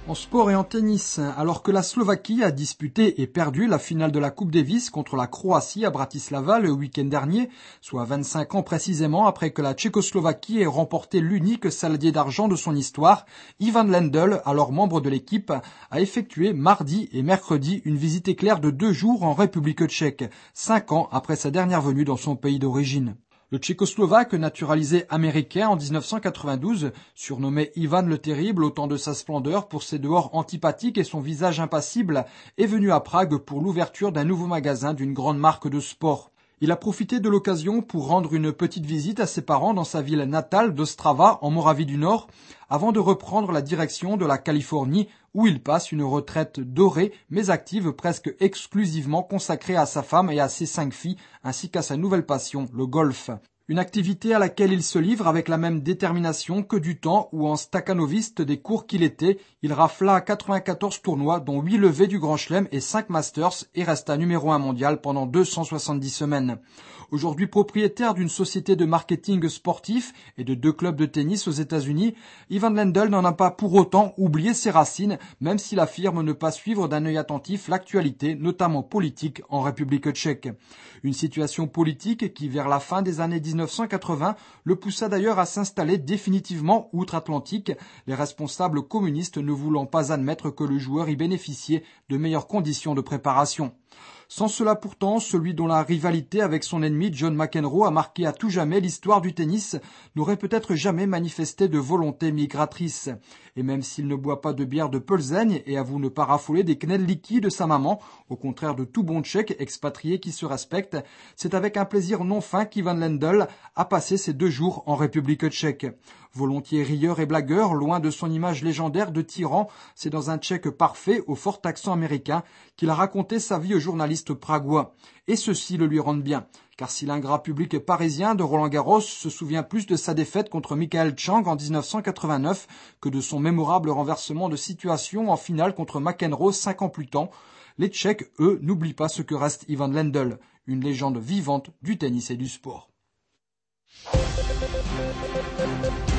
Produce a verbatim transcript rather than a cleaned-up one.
En sport et en tennis, alors que la Slovaquie a disputé et perdu la finale de la Coupe Davis contre la Croatie à Bratislava le week-end dernier, soit vingt-cinq ans précisément après que la Tchécoslovaquie ait remporté l'unique saladier d'argent de son histoire, Ivan Lendl, alors membre de l'équipe, a effectué mardi et mercredi une visite éclair de deux jours en République tchèque, cinq ans après sa dernière venue dans son pays d'origine. Le Tchécoslovaque, naturalisé américain en dix-neuf cent quatre-vingt-douze, surnommé Ivan le Terrible au temps de sa splendeur pour ses dehors antipathiques et son visage impassible, est venu à Prague pour l'ouverture d'un nouveau magasin d'une grande marque de sport. Il a profité de l'occasion pour rendre une petite visite à ses parents dans sa ville natale d'Ostrava, en Moravie du Nord, avant de reprendre la direction de la Californie, où il passe une retraite dorée, mais active presque exclusivement consacrée à sa femme et à ses cinq filles, ainsi qu'à sa nouvelle passion, le golf. Une activité à laquelle il se livre avec la même détermination que du temps où en stakhanoviste des cours qu'il était, il rafla quatre-vingt-quatorze tournois dont huit levées du Grand Chelem et cinq Masters et resta numéro un mondial pendant deux cent soixante-dix semaines. Aujourd'hui propriétaire d'une société de marketing sportif et de deux clubs de tennis aux États-Unis, Ivan Lendl n'en a pas pour autant oublié ses racines, même s'il affirme ne pas suivre d'un œil attentif l'actualité, notamment politique, en République tchèque. Une situation politique qui, vers la fin des années dix-neuf cent quatre-vingts, le poussa d'ailleurs à s'installer définitivement outre-Atlantique, les responsables communistes ne voulant pas admettre que le joueur y bénéficiait de meilleures conditions de préparation. Sans cela pourtant, celui dont la rivalité avec son ennemi John McEnroe a marqué à tout jamais l'histoire du tennis n'aurait peut-être jamais manifesté de volonté migratrice. Et même s'il ne boit pas de bière de Plzeň et avoue ne pas raffoler des knedlíky de sa maman, au contraire de tout bon tchèque expatrié qui se respecte, c'est avec un plaisir non fin qu'Ivan Lendl a passé ces deux jours en République tchèque. Volontiers rieur et blagueur, loin de son image légendaire de tyran, c'est dans un tchèque parfait au fort accent américain qu'il a raconté sa vie au journaliste pragois. Et ceci le lui rend bien, car si l'ingrat public parisien de Roland Garros se souvient plus de sa défaite contre Michael Chang en dix-neuf cent quatre-vingt-neuf que de son mémorable renversement de situation en finale contre McEnroe cinq ans plus tard, les Tchèques, eux, n'oublient pas ce que reste Ivan Lendl, une légende vivante du tennis et du sport.